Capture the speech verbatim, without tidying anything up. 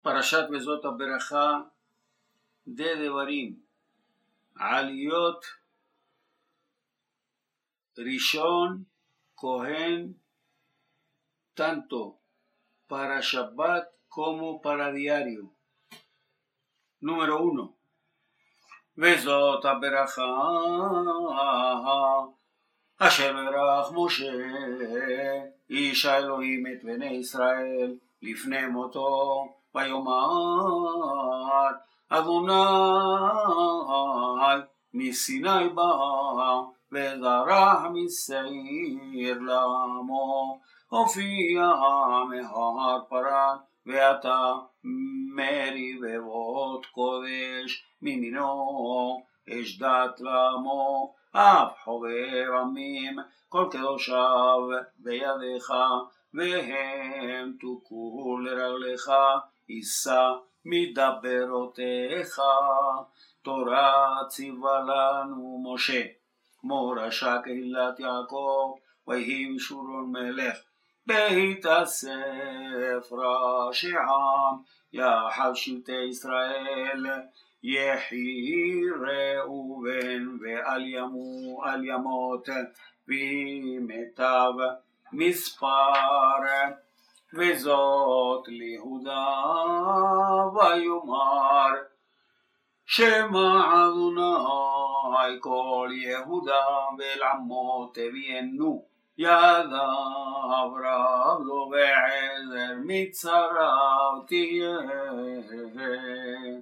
פרשת וזאת הברכה, די דברים, עליות ראשון, כהן, tanto para Shabbat como para diario. Número uno. וזאת הברכה אשר ברך משה איש האלוהים את בני ישראל לפני מותו ויאמר אדוני מסיני בא וזרח משעיר לעמו הופיע מהר פרן ואתה מריבבות קודש מימינו אשדת לעמו אף חובב עמים כל קדושיו בידיך והם תוכו לרגליך יישא מדברותיך תורה ציווה לנו משה מורשה קהילת יעקב ויהי שורון מלך בהתאסף ראשי עם יחד שבטי ישראל יחי ראובן ועל ימו על ימות ומיטב מספר וזאת ליהודה ויאמר שמע אדוני כל יהודה ואל עמו תביאנו ידיו רב לו ועזר מצריו תהיה